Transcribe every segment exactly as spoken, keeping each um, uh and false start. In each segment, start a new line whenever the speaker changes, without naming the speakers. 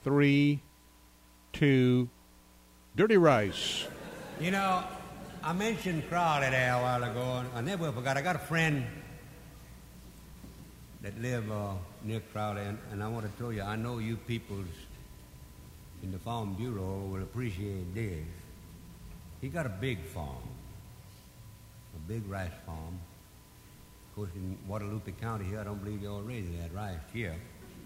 three, two, Dirty Rice.
You know, I mentioned Crowley there a while ago, and I never forgot. I got a friend that live uh, near Crowley, and, and I want to tell you, I know you peoples in the Farm Bureau will appreciate this. He got a big farm, a big rice farm. Of course, in Guadalupe County here, I don't believe they all raise that rice here.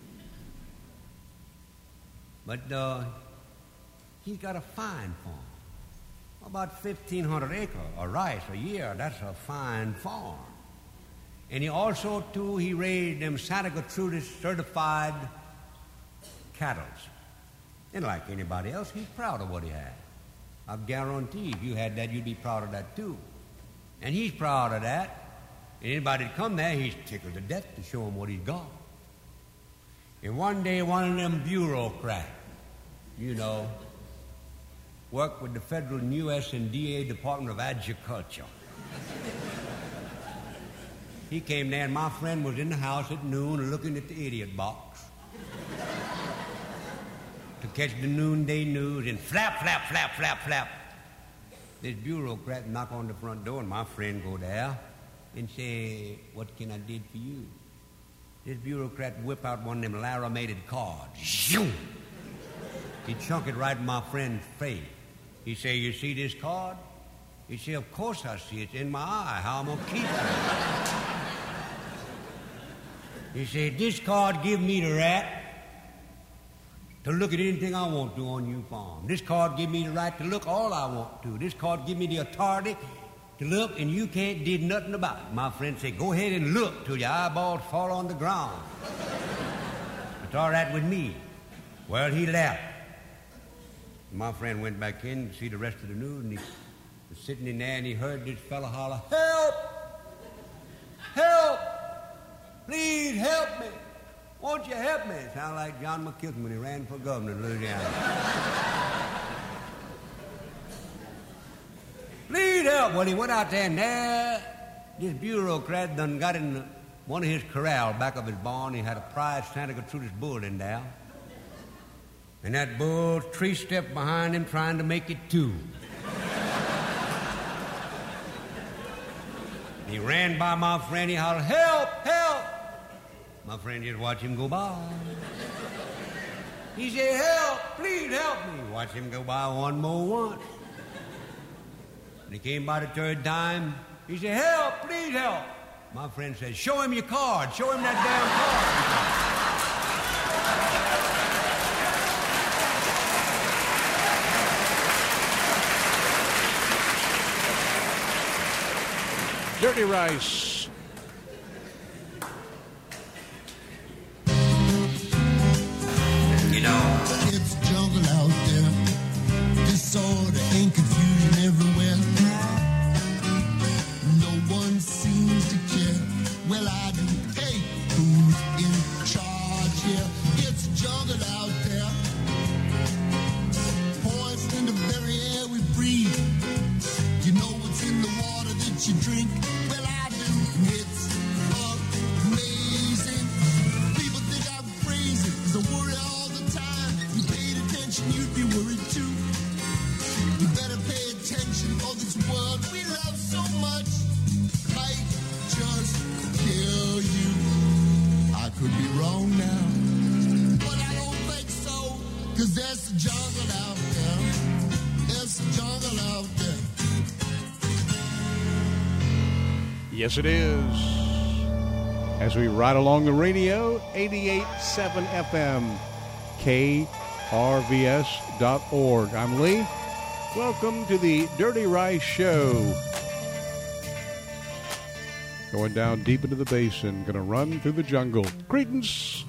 But uh, he's got a fine farm. About fifteen hundred acres of rice a year. That's a fine farm. And he also, too, he raised them Santa Gertrudis certified cattle. And like anybody else, he's proud of what he had. I guarantee if you had that, you'd be proud of that, too. And he's proud of that. And anybody that come there, he's tickled to death to show him what he's got. And one day, one of them bureaucrats, you know, worked with the federal and U S and D A Department of Agriculture. He came there, and my friend was in the house at noon looking at the idiot box to catch the noonday news, and flap, flap, flap, flap, flap. This bureaucrat knock on the front door, and my friend go there and say, "What can I do for you?" This bureaucrat whip out one of them laminated cards. Zoom! He chunk it right in my friend's face. He say, "You see this card?" He say, "Of course I see it. It's in my eye. How am I gonna keep it?" He said, "This card give me the right to look at anything I want to on your farm. This card give me the right to look all I want to. This card give me the authority to look, and you can't do nothing about it." My friend said, "Go ahead and look till your eyeballs fall on the ground." "It's all right with me." Well, he left. My friend went back in to see the rest of the news, and he was sitting in there, and he heard this fella holler, "Help! Help! Please help me! Won't you help me?" It sounded like John McKilton when he ran for governor in Louisiana. Please help! Well, he went out there, and there, this bureaucrat done got in one of his corral back of his barn. He had a prize Santa Gertrudis bull in there. And that bull three stepped behind him trying to make it two. He ran by my friend. He hollered, "Help! Help!" My friend just watched him go by. He said, "Help! Please help me!" Watch him go by one more once. And he came by the third time. He said, "Help! Please help!" My friend said, "Show him your card. Show him that damn card."
Dirty Rice.
You know, it's jungle out there. Disorder and confusion everywhere. No one seems to care. Well, I do. Hey, who's in charge here? It's jungle out there. Poison in the very air we breathe. You know what's in the water that you drink? Well, I do. It's amazing. People think I'm crazy, 'cause I worry all the time. If you paid attention, you'd be worried too. You better pay attention, or this world we love so much might just kill you. I could be wrong now, but I don't think so, 'cause there's a jungle out there. There's a jungle out there.
Yes, it is. As we ride along the radio, eighty-eight point seven F M, K R V S dot org. I'm Lee. Welcome to the Dirty Rice Show. Going down deep into the basin, going to run through the jungle. Credence.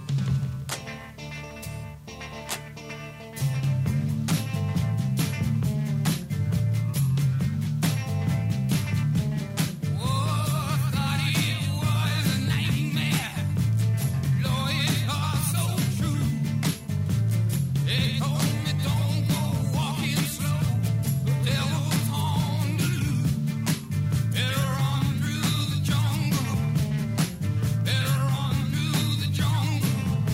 Better run through the jungle.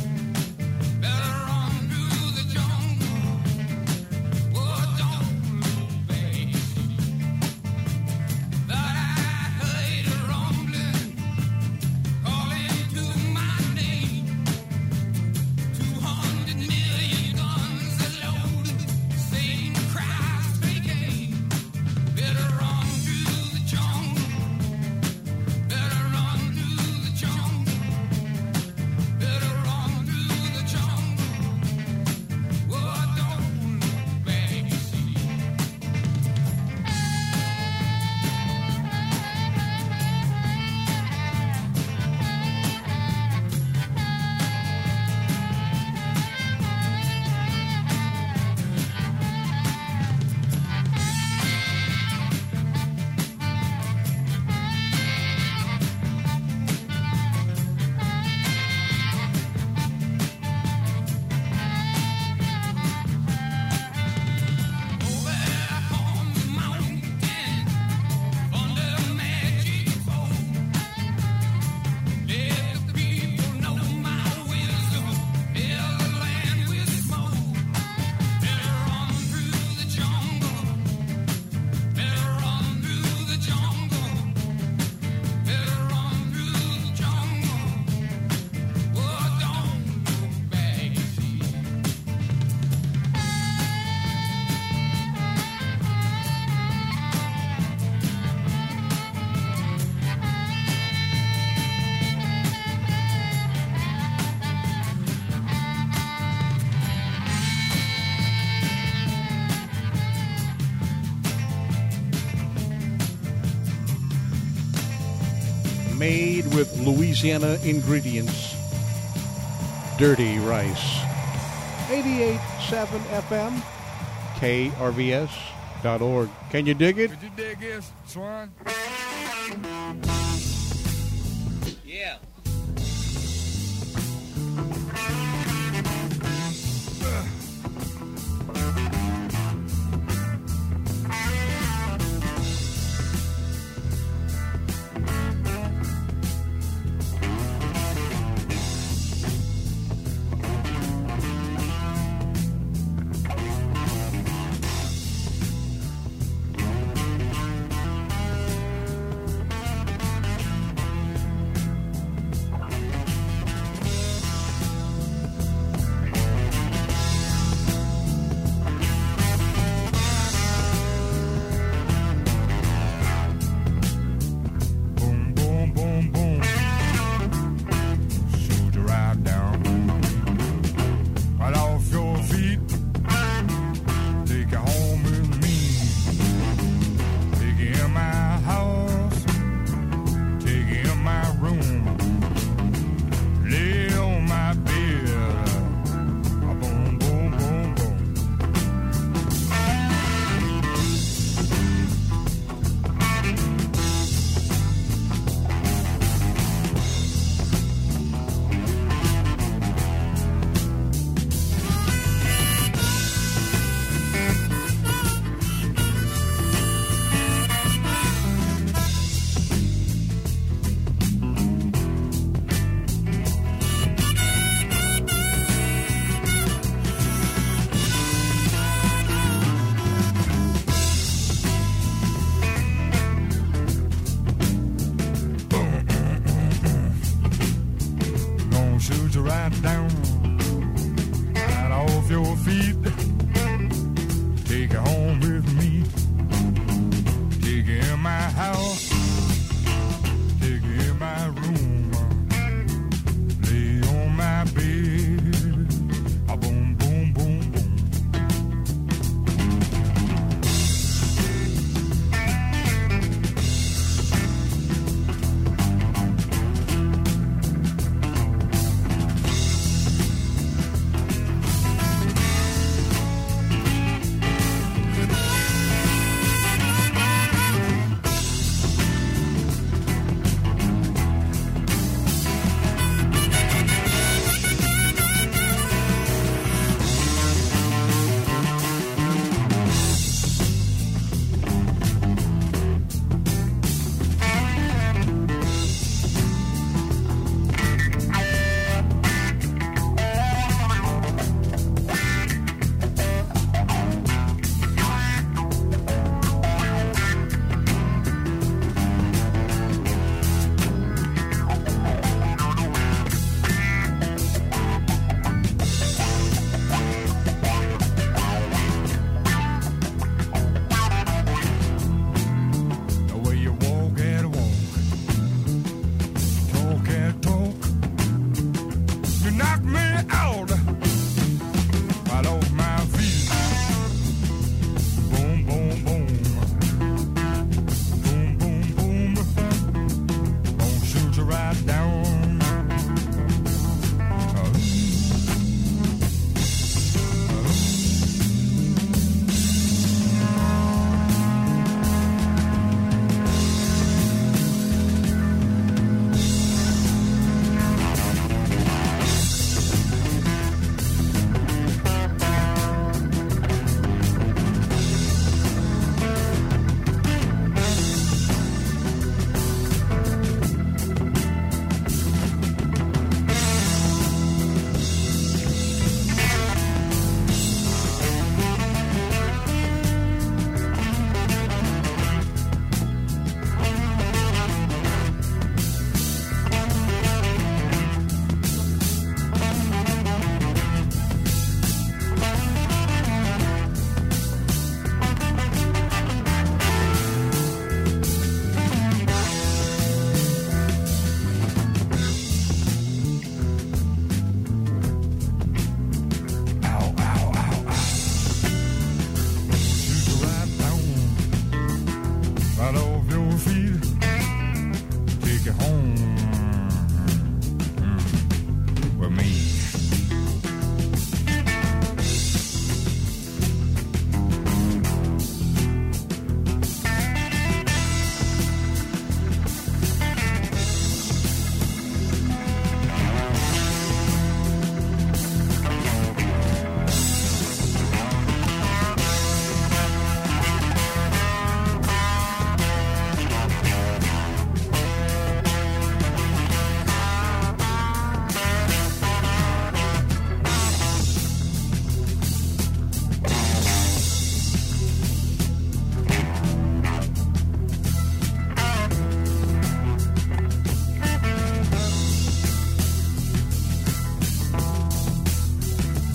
made with Louisiana ingredients. Dirty rice. eighty-eight point seven F M, K R V S dot org. Can you dig it?
Could you dig this, Swan?
Yeah.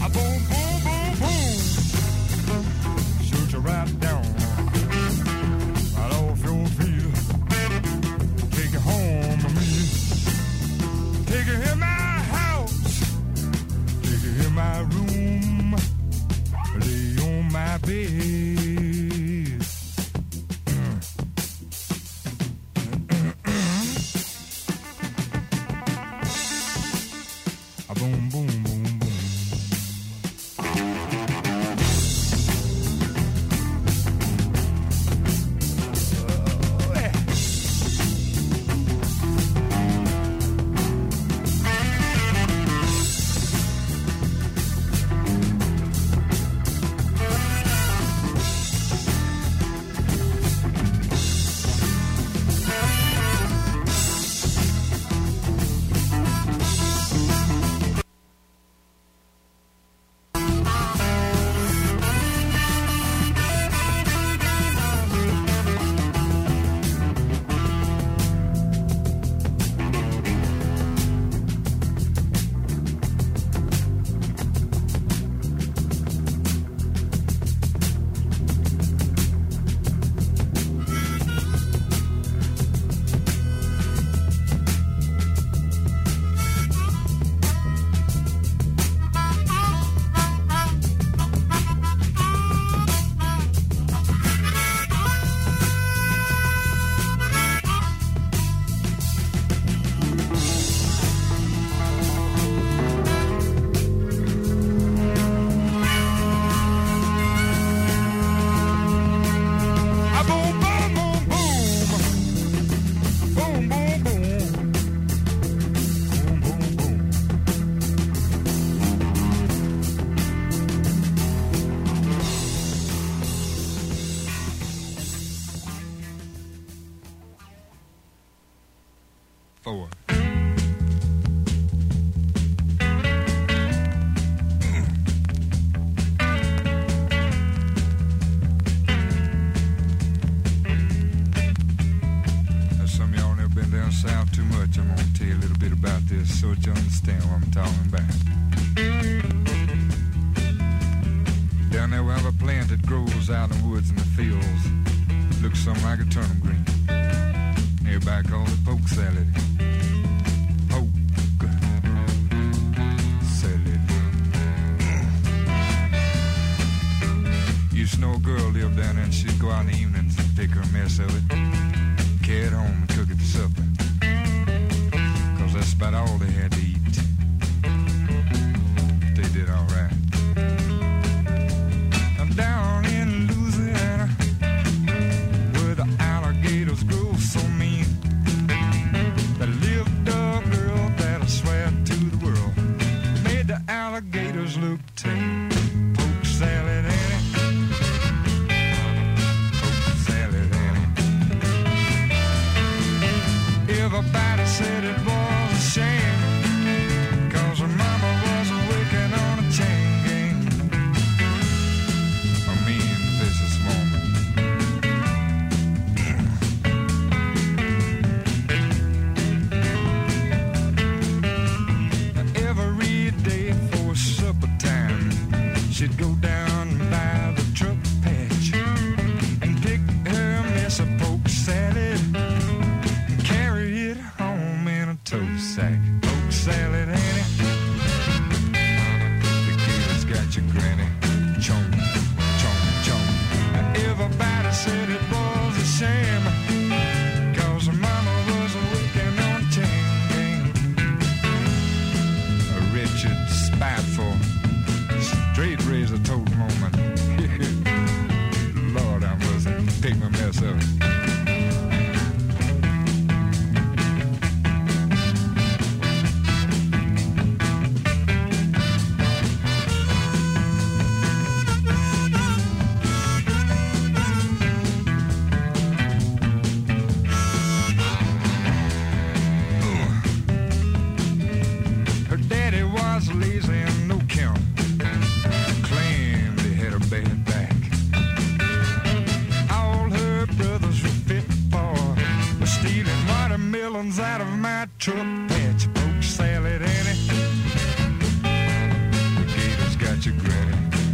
boom, boom, boom, boom. Shoot you right down, right off your feet. Take you home with me. Take you in my house. Take you in my room. Lay on my bed. Boom, boom, boom, boom. Oh, yeah. Four. Some of y'all never been down south too much. I'm gonna tell you a little bit about this so that you understand what I'm talking about. Down there we have a plant that grows out in the woods and the fields. Looks something like a turnip green. Everybody calls it poke salad. Poke salad. Used to know a girl lived down there and she'd go out in the evenings and pick her a mess of it, carry it home and cook it for supper. Cause that's about all they had to eat. They did alright. I'm down in Louisiana where the alligators grow so mean. There lived a girl that I swear to the world made the alligators look tame. Poke salad, Annie. Poke salad, Annie. Everybody said it was a shame, cause her mama was working on a chain gang. A mean, vicious woman. Every day for supper time, she'd go down by the truck patch and pick her mess of poke salad and carry it home in a tow sack. Poke salad, Annie. The kids got your granny. Chomp, chomp, chomp. Everybody said it was a shame, cause her mama was working on a chain gang. A wretched, spiteful, straight razor tote moment. Lord, I must pick my mess up. Her daddy was lazy and no count. Claimed he had a bad back. All her brothers get your granny.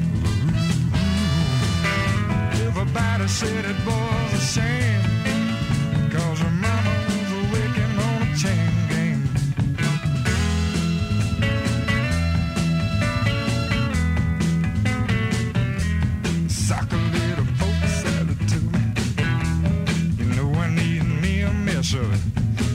Everybody said it was a shame, 'cause her mama was working on a chain gang. Soccer little folks said it too. You know I need me a mess of it.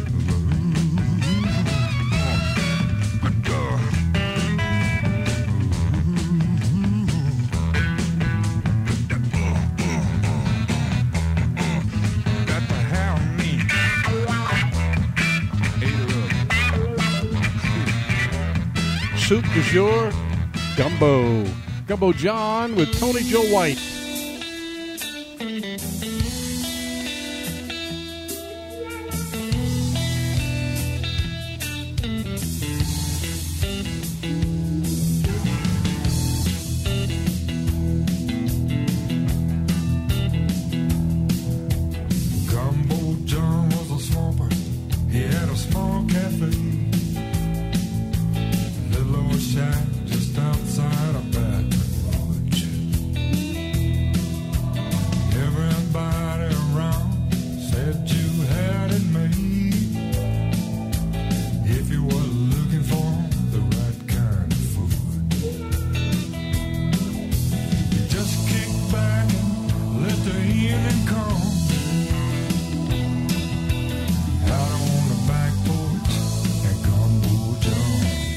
Soup du jour, Gumbo. Gumbo John with Tony Joe White.
Gumbo John was a swamper. He had a small cafe. Shack just outside of Baton Rouge. Everybody around said you had it made if you were looking for the right kind of food. You just kick back and let the evening come. Out on the back porch at Gumbo John.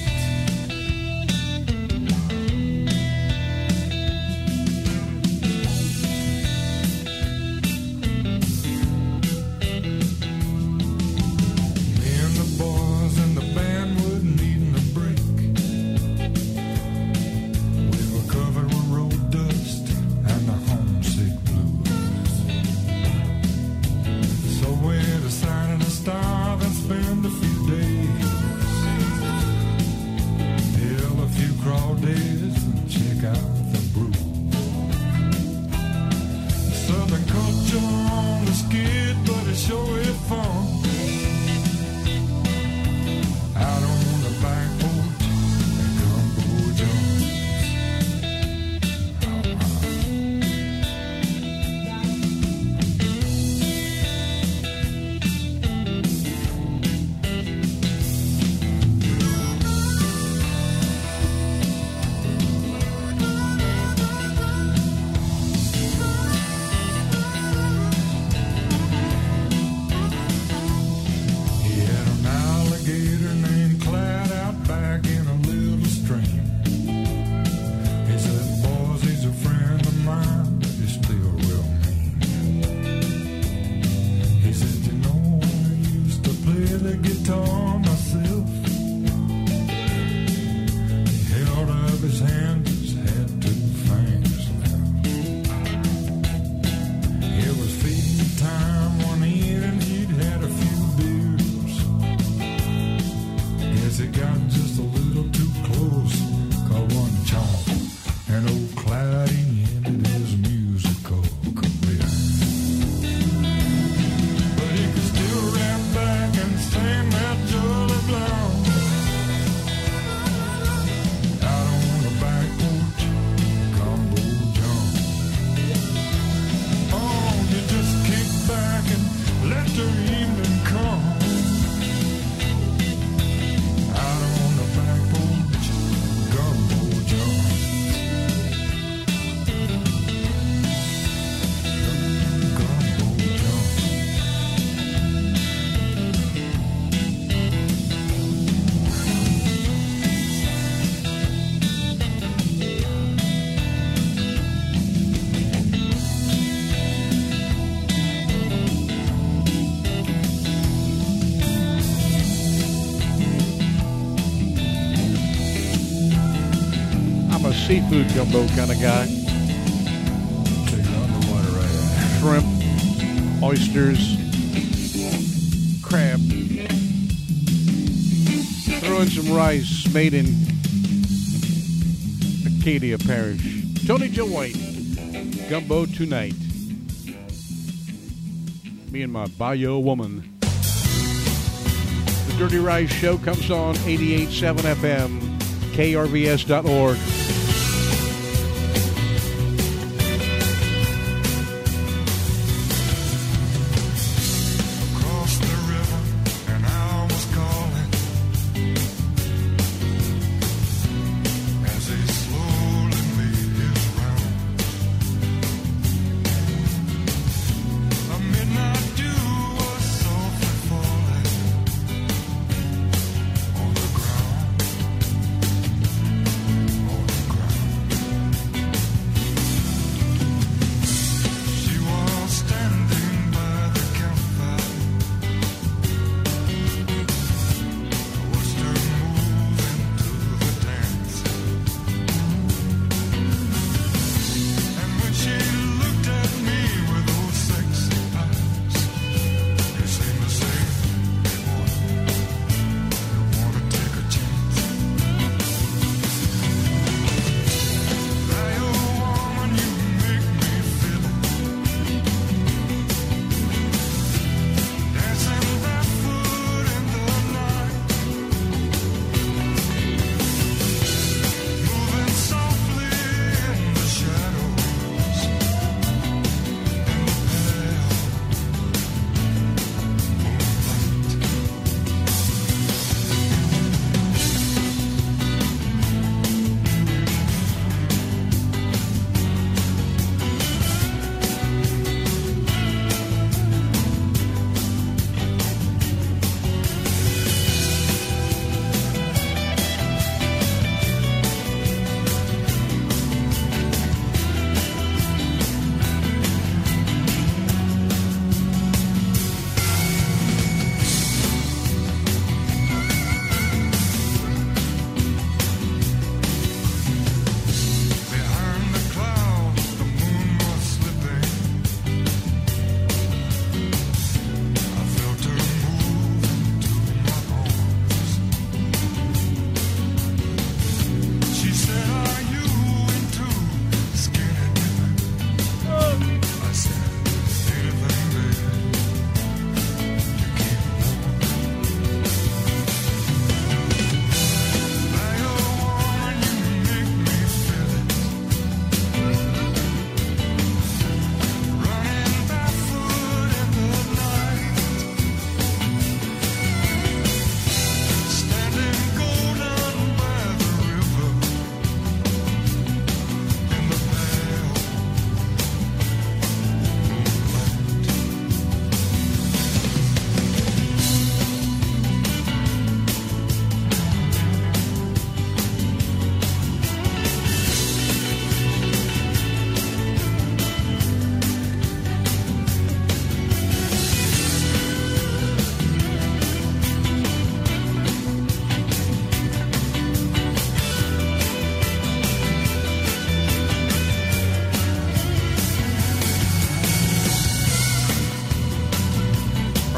Seafood gumbo kind of guy. Shrimp, oysters, crab. Throw in some rice made in Acadia Parish. Tony Joe White, Gumbo Tonight. Me and my Bayou woman. The Dirty Rice Show comes on eighty-eight point seven F M, K R V S dot org.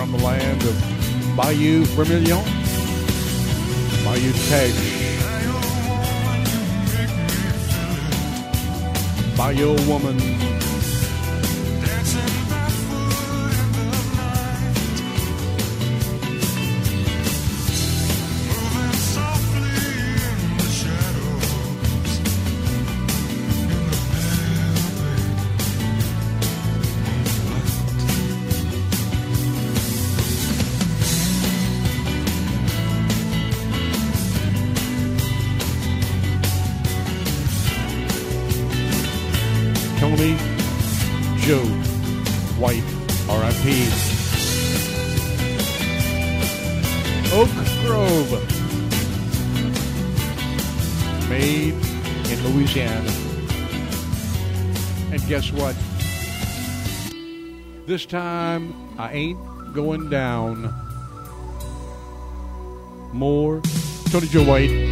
from the land of Bayou Vermilion, Bayou Teche, Bayou Woman, Tony Joe White, R I P Oak Grove, made in Louisiana. And guess what? This time, I ain't going down. More Tony Joe White.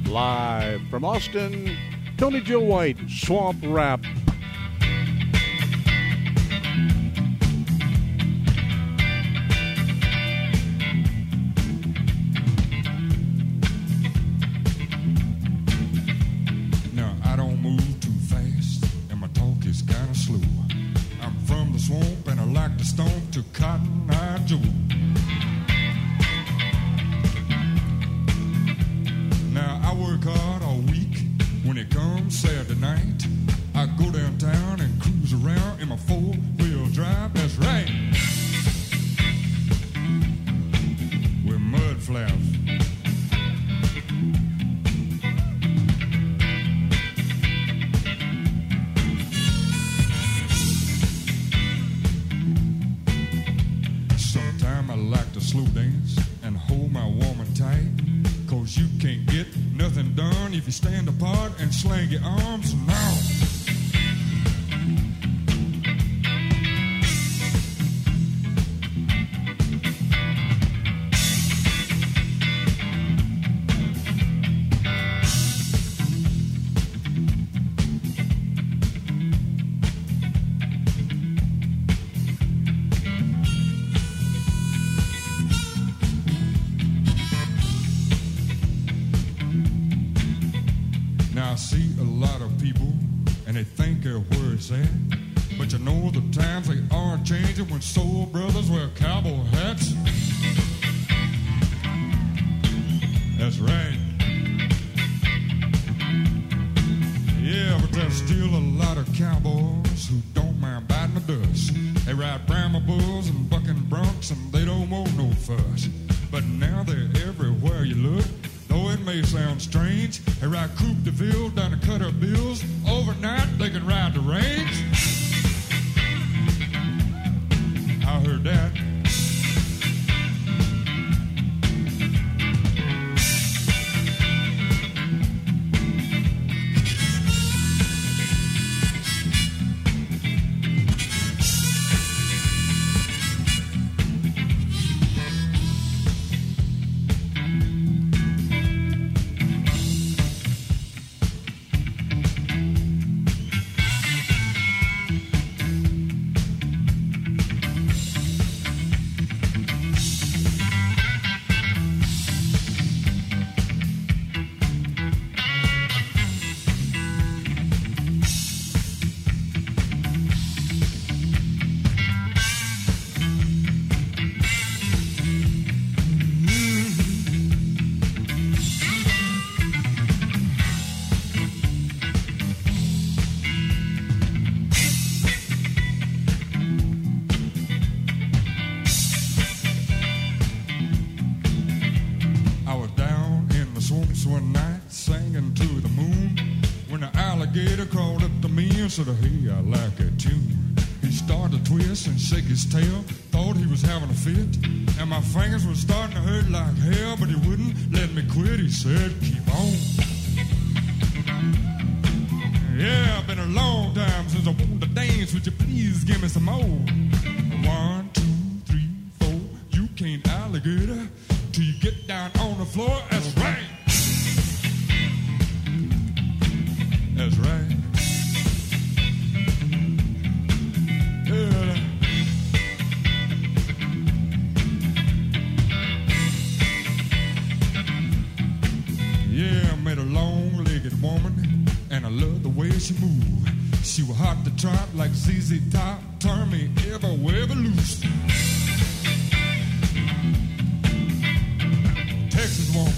Live from Austin, Tony Joe White, Swamp Rap.
Now, I don't move too fast, and my talk is kind of slow. I'm from the swamp, and I like to stomp to Cotton Eye Joe. Now, I work hard all week. When it comes Saturday night, I go downtown and cruise around in my four-wheel drive. That's right. With mud flaps. Sometime I like to slow dance and hold my woman tight. Cause you can't get nothing done if you stand apart and slang your arms now. Now I see a lot of people and they think they're where it's at. But you know the times they are changing when soul brothers wear cowboy hats. That's right. Yeah, but there's still a lot of cowboys who don't mind biting the dust. They ride Brahma bulls and bucking broncs and they don't want no fuss. But now they're everywhere you look. Though it may sound strange, they ride Coupe de Ville down to Cutter Bills. Overnight, they can ride the range. I heard that. Said, hey, I like a tune. He started to twist and shake his tail. Thought he was having a fit. And my fingers were starting to hurt like hell, but he wouldn't let me quit. He said, keep on. Yeah, been a long time since I wanted to dance. Would you please give me some more? One, two, three, four. You can't alligator till you get down on the floor. That's right. That's right. Yeah, I met a long-legged woman, and I loved the way she moved. She was hot to trot like Z Z Top, turn me ever, ever loose. Texas woman.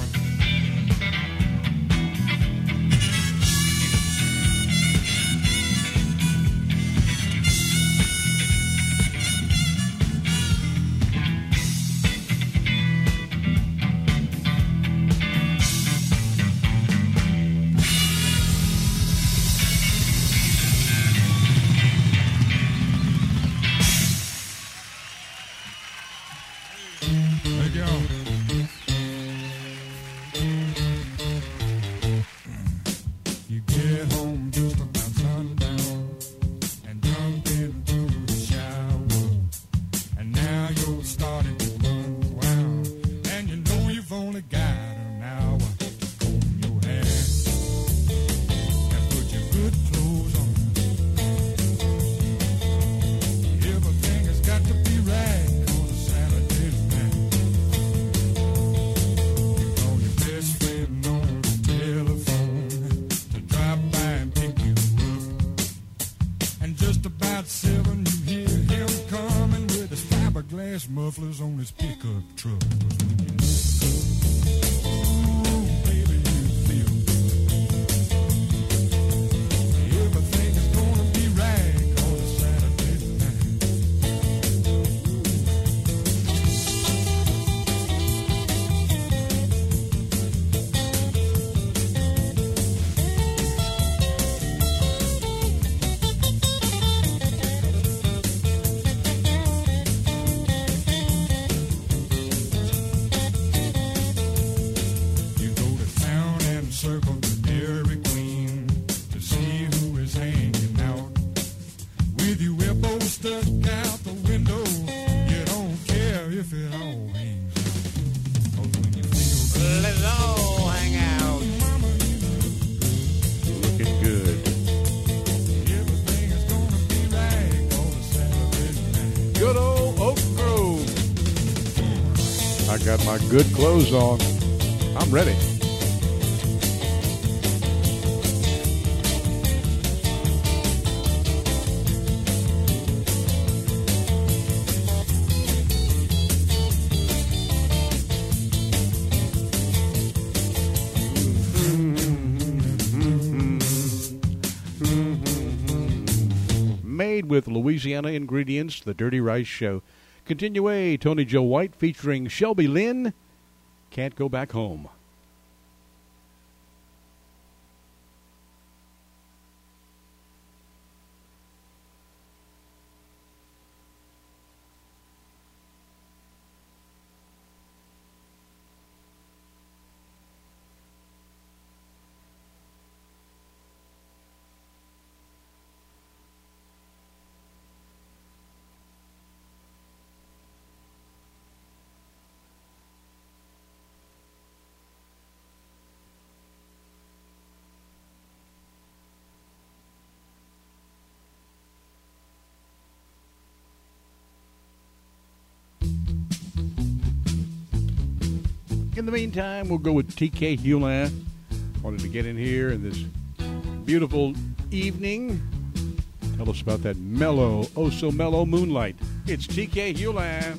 got my good clothes on. I'm ready. Made with Louisiana ingredients, The Dirty Rice Show. Continue, Tony Joe White featuring Shelby Lynn, Can't Go Back Home. In the meantime, we'll go with T K Hewlin. Wanted to get in here in this beautiful evening. Tell us about that mellow, oh so mellow moonlight. It's T K Hewlin.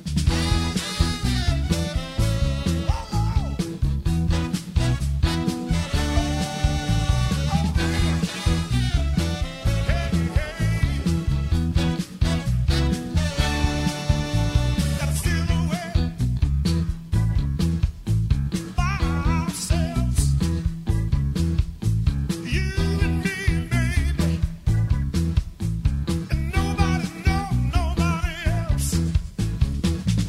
Nobody, no, nobody else.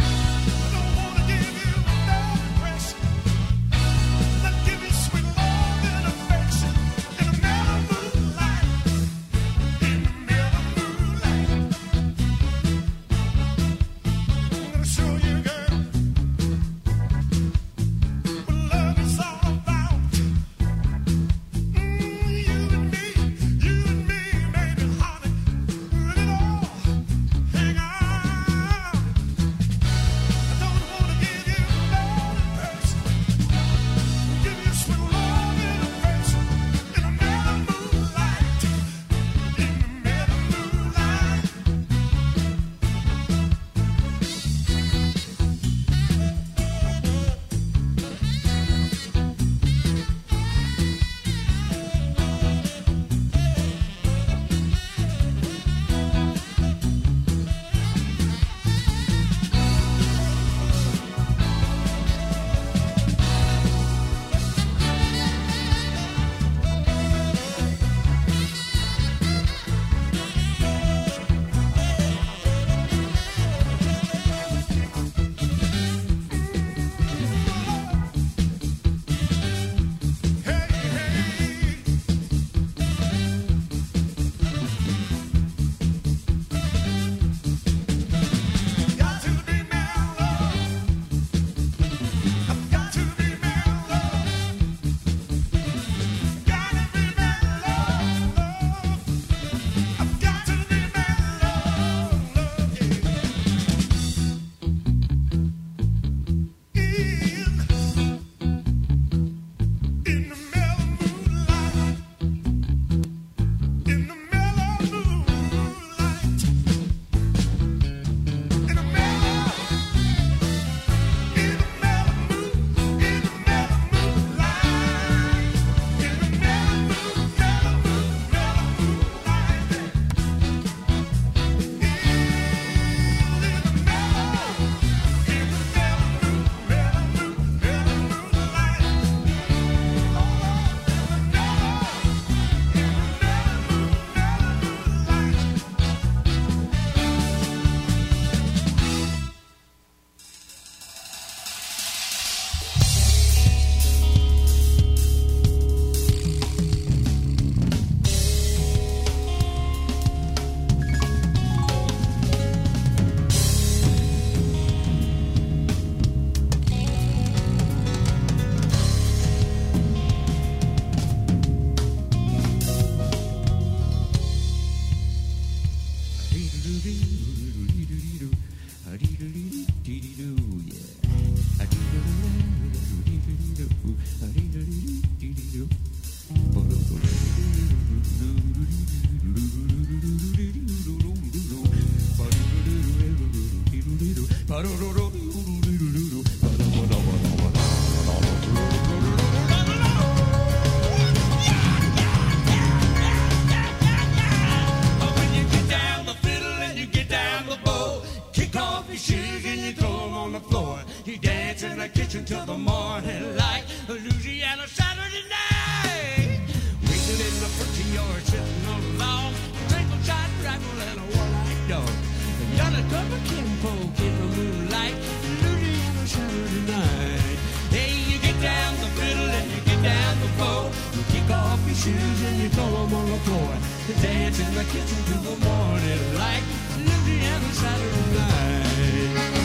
Saturday night. Waiting in the front yard, sitting on the lawn. Twinkle, shot, rattle, and a one-eyed dog. Got a couple of kinfolk in the moonlight. Louisiana Saturday night. Hey, you get down the fiddle and you get down the bow. You kick off your shoes and you throw them on the floor. You dance in the kitchen till the morning light. Louisiana Saturday night.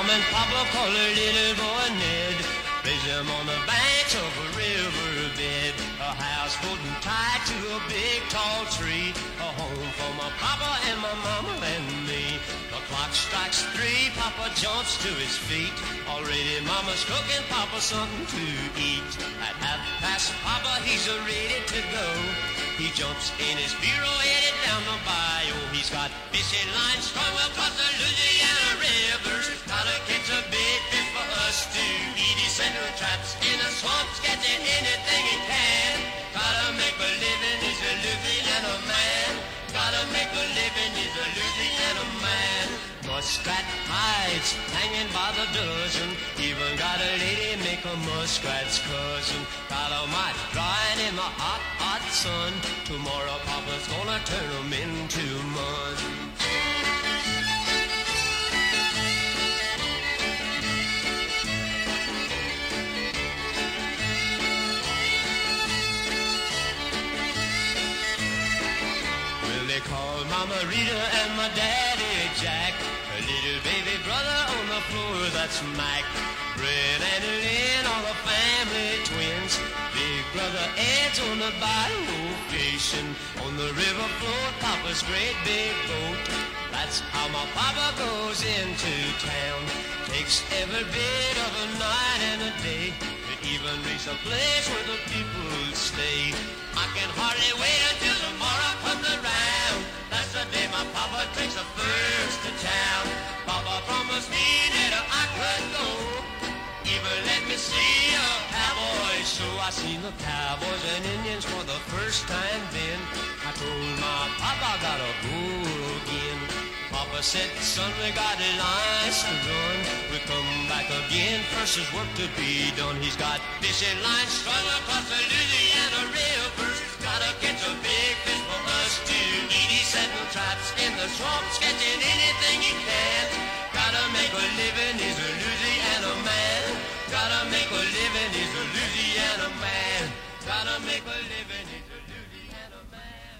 Mom and Papa call her little boy Ned. Raise him on the banks of a riverbed. A house floating tied to a big tall tree. A home for my papa and my mama and me. The clock strikes three, Papa jumps to his feet. Already Mama's cooking Papa something to eat. At half past Papa, he's ready to go. He jumps in his bureau, headed down the bayou. He's got fishing lines strung across the Louisiana rivers. Gotta catch a big fish for us to eat. He's setting traps in the swamps, catching anything he can. Gotta make a living, he's a Louisiana man. Gotta make a living, he's a Louisiana man. Muskrat hides hanging by the dozen. Even got a lady make a muskrat's cousin. Got 'em out drying in the hot, hot sun. Tomorrow Papa's gonna turn 'em into mud. Well, they call Mama Rita and my daddy Jack. A little baby brother on the floor, that's Mac. Brett and Lynn are the family twins. Big brother Ed's on the bayou fishing. On the river float, Papa's great big boat. That's how my Papa goes into town. Takes every bit of a night and a day to even reach a place where the people stay. I can hardly wait until tomorrow comes around. That's the day my Papa takes the first to town. Papa promised me that I could go. Even let me see a cowboy show. I seen the cowboys and Indians for the first time then. I told my Papa I gotta go again. Papa said, son, we got lines to run. We come back again, first there's work to be done. He's got fishing lines strung across the Louisiana River. Gotta catch a big fish for us to eat. He's setting traps in the swamps, catching anything he can. Gotta make a living, he's a Louisiana man. Gotta make a living, he's a Louisiana man. Gotta make a living, he's a Louisiana man.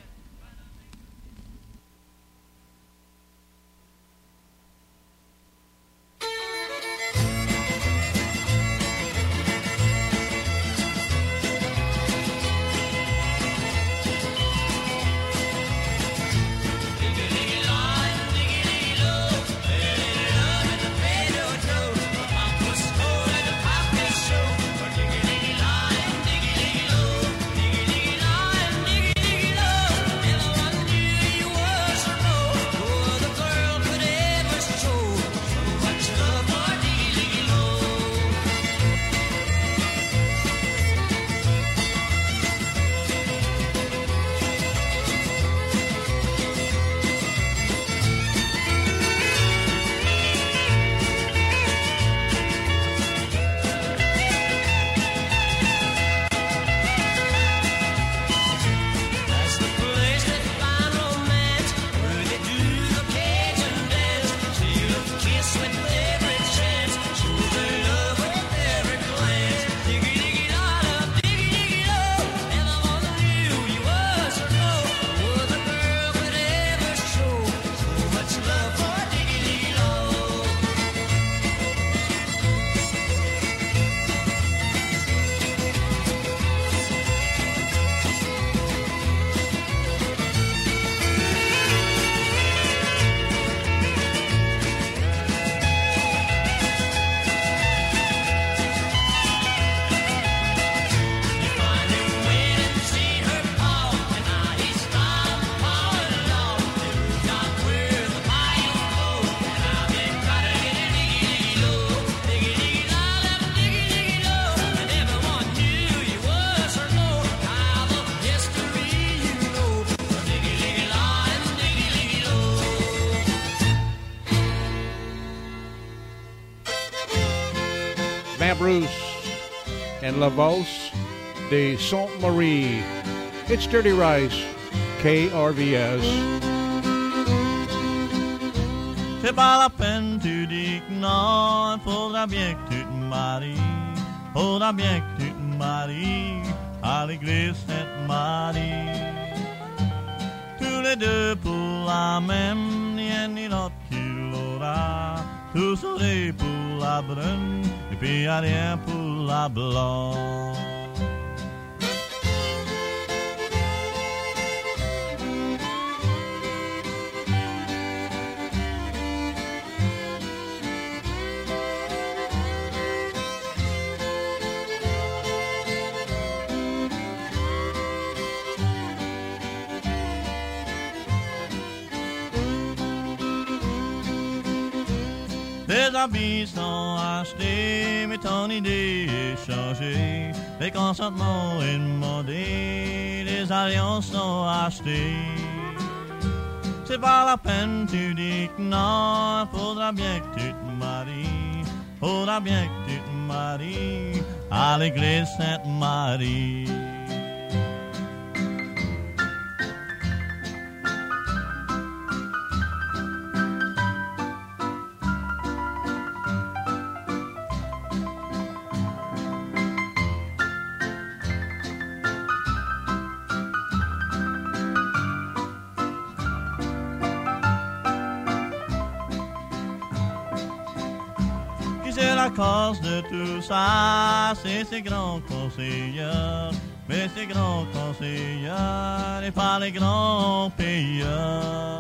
Bruce and La Valse de Sainte Marie. It's Dirty Rice, K R V S.
C'est pas la peine, tu dis que non, faudra bien que tu te maries, faudra bien que tu te maries à l'église Sainte-Marie. Tous les deux pour la même, ni un ni l'autre qui l'aura. tout sauter pour la brune, et puis y a rien pour la blonde. Les habits sont achetés, mais ton idée est changée. Les consentements est demandé, les alliances sont achetées. C'est pas la peine, tu dis que non, faudra bien que tu te maries. Faudra bien que tu te maries à l'église Sainte-Marie. La cause de tout ça, c'est ces grands conseillers, mais ces grands conseillers et pas les grands payeurs.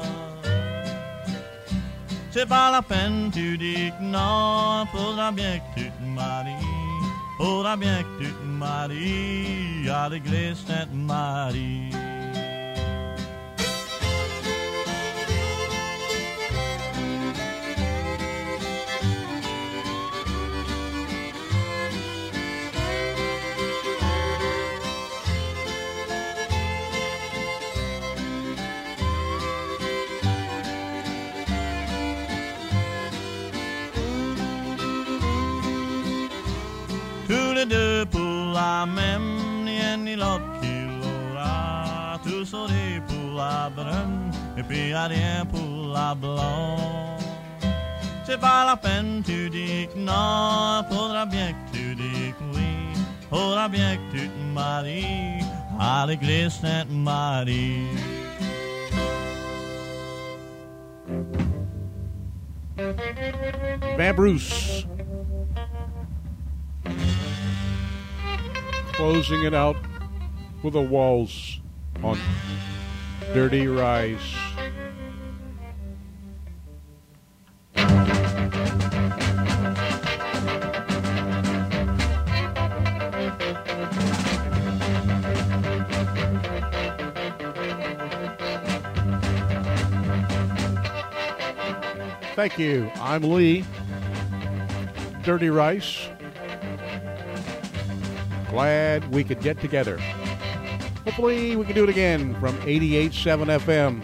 C'est pas la peine, tu dis que non, faudra bien que tu te maries, faudra bien que tu te maries à l'église Sainte-Marie. Tous les deux pour la même, ni un ni l'autre qui l'aura. Tout sauté pour la brune, et puis y'a rien pour la blonde. C'est pas la peine, tu dis que non, faudra bien que tu dis que oui. Faudra bien que tu te maries à l'église Sainte-Marie.
Van Bruce. Closing it out with a waltz on Dirty Rice. Thank you. I'm Lee. Dirty Rice. Glad we could get together. Hopefully we can do it again from eighty-eight point seven F M.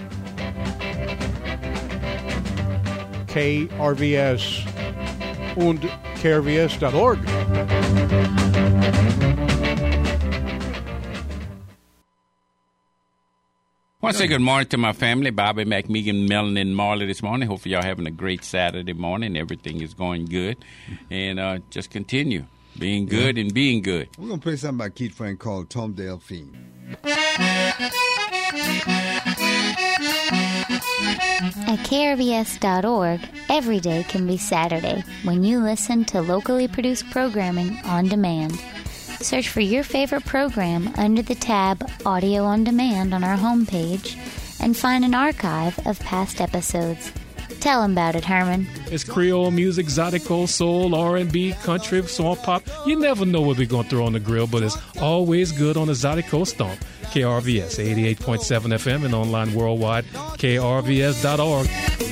K R V S und K R V S dot org.
I want to say good morning to my family, Bobby, McMegan, Melon, and Marley this morning. Hopefully y'all having a great Saturday morning. Everything is going good. And uh, just continue being good yeah. and being good.
We're going to play something by Keith Frank called Tom Delphine.
At K R V S dot org, every day can be Saturday when you listen to locally produced programming on demand. Search for your favorite program under the tab Audio on Demand on our homepage and find an archive of past episodes. Tell them about it, Herman.
It's Creole music, Zydeco, soul, R and B, country, swamp pop. You never know what we're going to throw on the grill, but it's always good on the Zydeco Stomp. K R V S, eighty-eight point seven F M and online worldwide, K R V S dot org.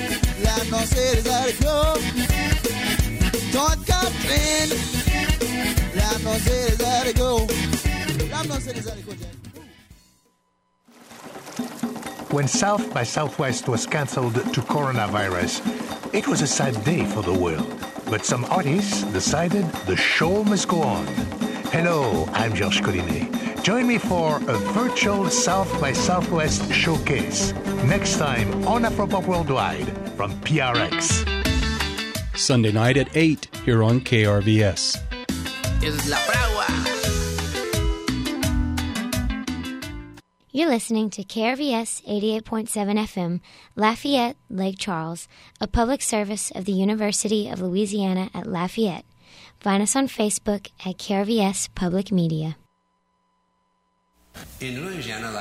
When South by Southwest was cancelled to coronavirus, it was a sad day for the world. But some artists decided the show must go on. Hello, I'm Georges Collinet. Join me for a virtual South by Southwest showcase next time on Afropop Worldwide from P R X.
Sunday night at eight here on K R V S.
Es la fragua. You're listening to K R V S eighty-eight point seven F M, Lafayette, Lake Charles, a public service of the University of Louisiana at Lafayette. Find us on Facebook at K R V S Public Media.
In Louisiana,